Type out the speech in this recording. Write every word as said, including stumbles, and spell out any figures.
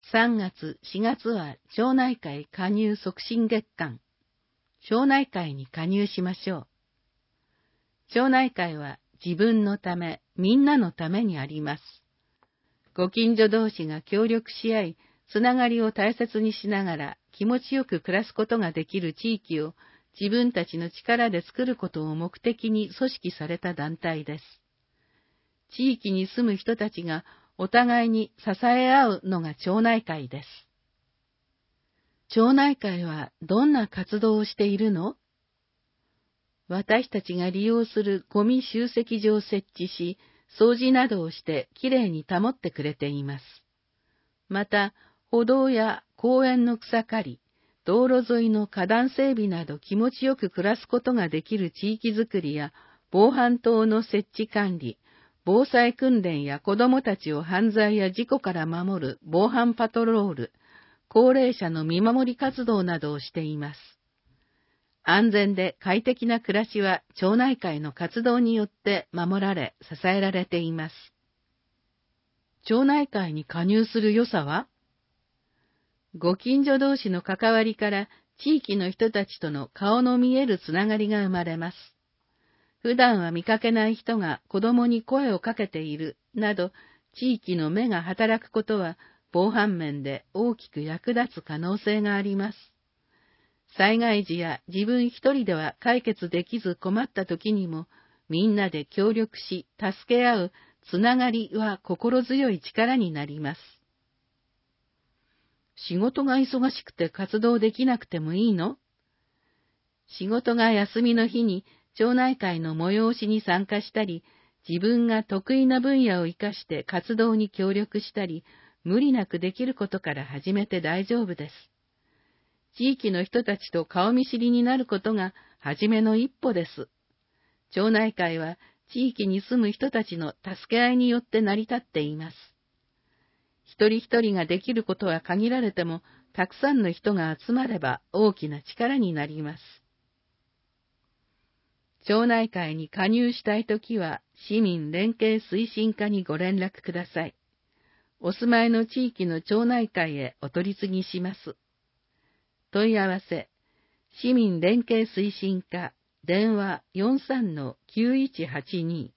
さんがつ、しがつは町内会加入促進月間。町内会に加入しましょう。町内会は自分のため、みんなのためにあります。ご近所同士が協力し合い、つながりを大切にしながら気持ちよく暮らすことができる地域を自分たちの力で作ることを目的に組織された団体です。地域に住む人たちがお互いに支え合うのが町内会です。町内会はどんな活動をしているの？私たちが利用するゴミ集積所を設置し、掃除などをしてきれいに保ってくれています。また、歩道や公園の草刈り、道路沿いの花壇整備など気持ちよく暮らすことができる地域づくりや、防犯灯の設置管理、防災訓練や子どもたちを犯罪や事故から守る防犯パトロール、高齢者の見守り活動などをしています。安全で快適な暮らしは町内会の活動によって守られ、支えられています。町内会に加入する良さは？ご近所同士の関わりから地域の人たちとの顔の見えるつながりが生まれます。普段は見かけない人が子供に声をかけているなど、地域の目が働くことは防犯面で大きく役立つ可能性があります。災害時や自分一人では解決できず困った時にも、みんなで協力し、助け合うつながりは心強い力になります。仕事が忙しくて活動できなくてもいいの？仕事が休みの日に町内会の催しに参加したり、自分が得意な分野を生かして活動に協力したり、無理なくできることから始めて大丈夫です。地域の人たちと顔見知りになることが初めの一歩です。町内会は地域に住む人たちの助け合いによって成り立っています。一人一人ができることは限られても、たくさんの人が集まれば大きな力になります。町内会に加入したいときは、市民連携推進課にご連絡ください。お住まいの地域の町内会へお取り次ぎします。問い合わせ、市民連携推進課、電話 よんさんのきゅういちはちに